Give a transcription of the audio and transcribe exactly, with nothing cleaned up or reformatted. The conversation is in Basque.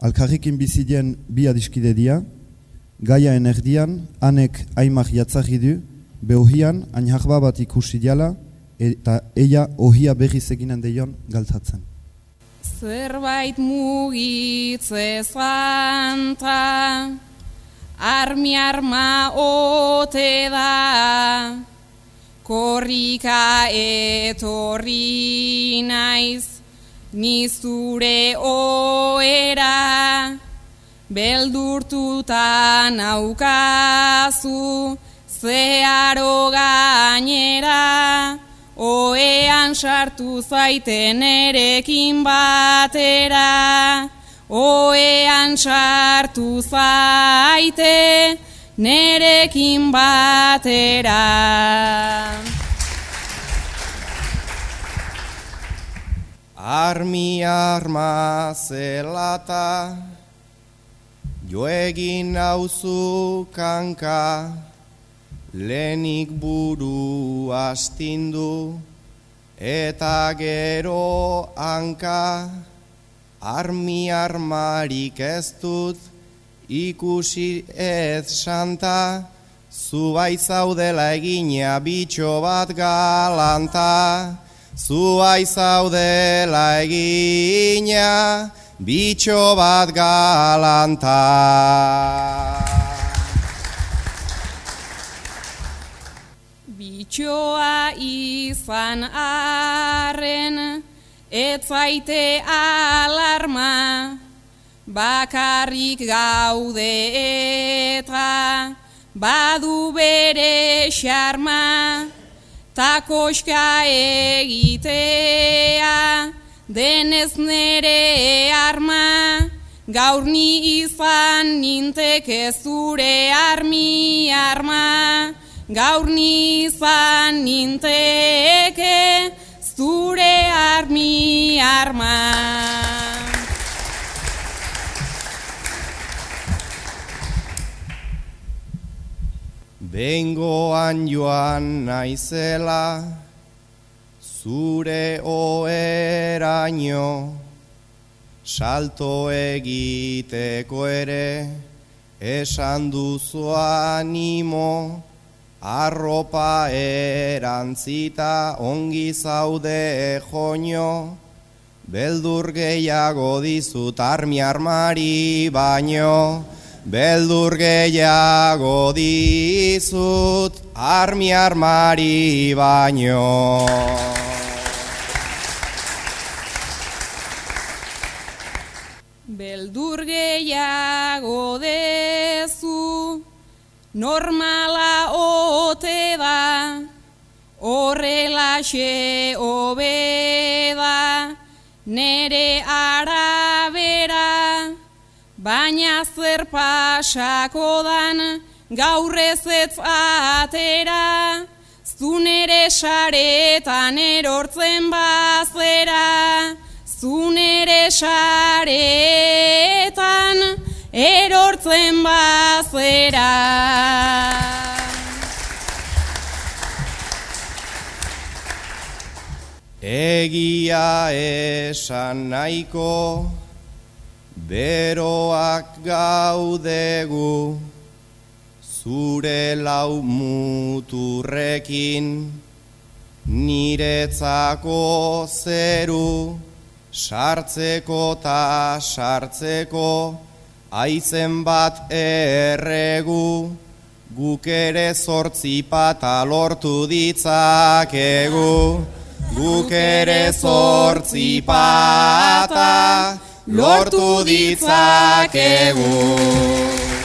Alkarrekin bizidien bi adiskide dia, gaiaen erdian, hanek aimak jatzari du, behohian, ainhakba bat ikusi diala, eta eia ohia berriz eginen deion galtzatzen. Zerbait mugitze zanta, armi arma ote da, korrika etorri naiz, nizure oera, beldurtuta naukazu, zeharo gainera, oean sartu zaiten erekin batera, oean sartu zaite nerekin batera. Armi arma zelata, jo egin nauzu kanka, lehenik buru astindu, eta gero hanka, armi armarik ez dut, ikusi ez santa, zu bai zaudela egina bitxo bat galanta, zu bai zaudela egina bitxo bat galanta. Bitxoa izan arren, ez zaite alarma, bakarrik gaude eta badu bere xarma, ta koska egitea denez nere arma, gaur ni izan ninteke zure armi arma, gaur ni izan ninteke zure armi arma. Bengoan joan naizela, zure oeraino, salto egiteko ere, esan duzu animo, arropa erantzita ongi zaude joño, beldur gehiago dizut armi armari baino, beldur gehiago dizut armi armari baino. Beldur gehiago dezu, normala ote da, horrelaxe hobe da, nere arabera, baina zer pasako dan, gaur ez ez atera, zu nere saretan erortzen bazera, zu nere saretan erortzen bazera. Egia esan nahiko, beroak gaudegu, zure lau muturrekin, niretzako zeru, sartzeko ta sartzeko, aizen bat erregu, guk ere zortzi pata lortu ditzakegu, guk ere zortzi pata lortu ditzakegu.